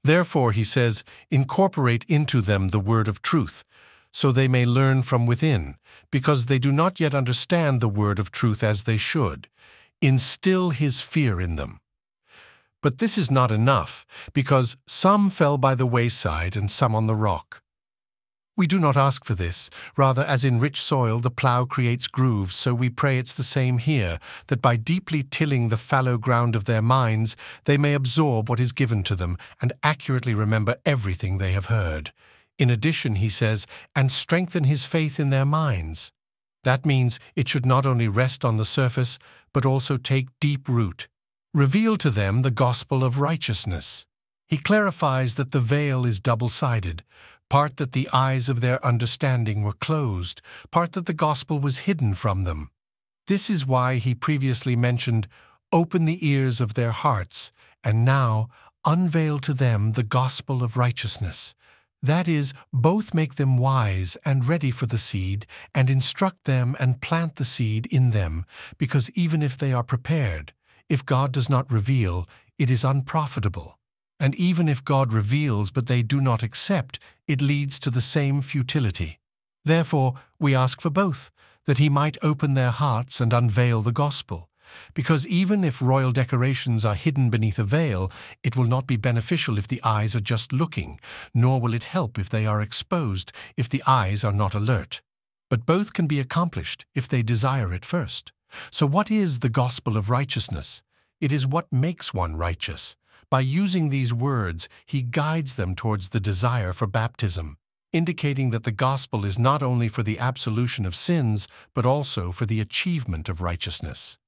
Therefore, he says, incorporate into them the word of truth, so they may learn from within, because they do not yet understand the word of truth as they should. Instill his fear in them. But this is not enough, because some fell by the wayside and some on the rock. We do not ask for this. Rather, as in rich soil the plough creates grooves, so we pray it's the same here, that by deeply tilling the fallow ground of their minds, they may absorb what is given to them and accurately remember everything they have heard. In addition, he says, and strengthen his faith in their minds. That means it should not only rest on the surface, but also take deep root. Reveal to them the gospel of righteousness. He clarifies that the veil is double-sided, part that the eyes of their understanding were closed, part that the gospel was hidden from them. This is why he previously mentioned, open the ears of their hearts, and now unveil to them the gospel of righteousness. That is, both make them wise and ready for the seed, and instruct them and plant the seed in them, because even if they are prepared, if God does not reveal, it is unprofitable. And even if God reveals but they do not accept, it leads to the same futility. Therefore, we ask for both, that he might open their hearts and unveil the gospel. Because even if royal decorations are hidden beneath a veil, it will not be beneficial if the eyes are just looking, nor will it help if they are exposed, if the eyes are not alert. But both can be accomplished if they desire it first. So what is the gospel of righteousness? It is what makes one righteous. By using these words, he guides them towards the desire for baptism, indicating that the gospel is not only for the absolution of sins, but also for the achievement of righteousness.